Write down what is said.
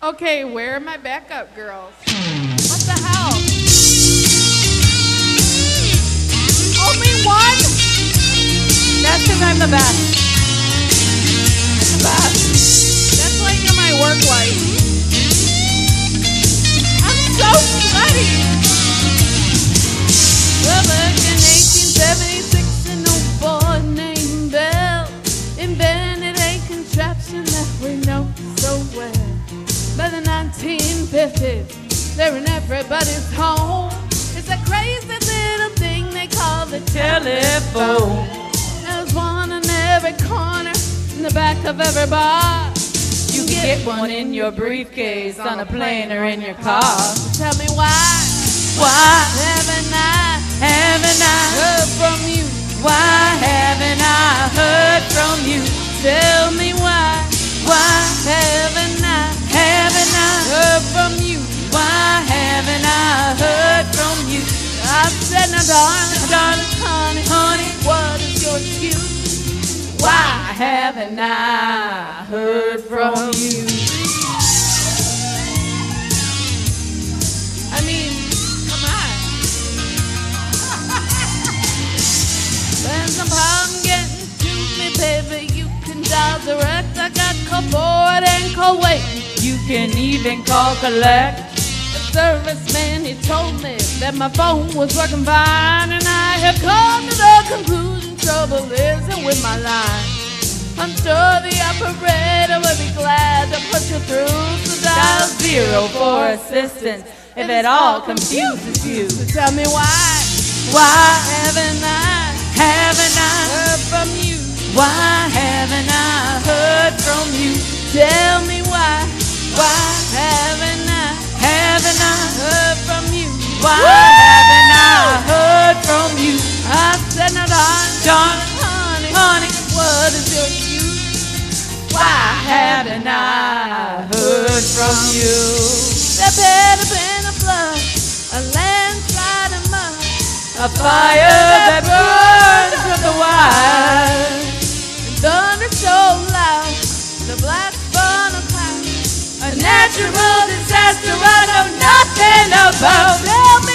Okay, where are my backup girls? What the hell? Only one? That's because I'm the best. I'm the best. That's why you're my work wife. I'm so sweaty. Well, back in 1876, an old boy named Bell invented a contraption that we know so well. By the 1950s, they're in everybody's home. It's a crazy little thing they call the telephone. There's one in every corner, in the back of every bar. You can get one in your briefcase, on a plane, or in your car. Tell me why haven't I heard from you? Why haven't I heard from you? Tell me why haven't I heard from you? Why haven't I heard from you? I said, now darling, honey, what is your excuse? Why haven't I heard from you? I mean, come on. When some problem getting to me, baby, you can dial direct. I got call forward and call wait. You can even call collect. The serviceman, he told me that my phone was working fine, and I have come to the conclusion trouble isn't with my line. I'm sure the operator would be glad to put you through. So Dial 0 for assistance if it all confuses you. So tell me why haven't I heard from you? Why haven't I heard from you? Tell me why haven't I heard from you? Why haven't I heard from you? I said, now Darling, honey, what is your excuse? why haven't I heard from you? There better been a flood, a landslide and mud, A fire that burns from the wire, thunder so loud, the black funnel cloud, a natural disaster I know nothing about. Tell me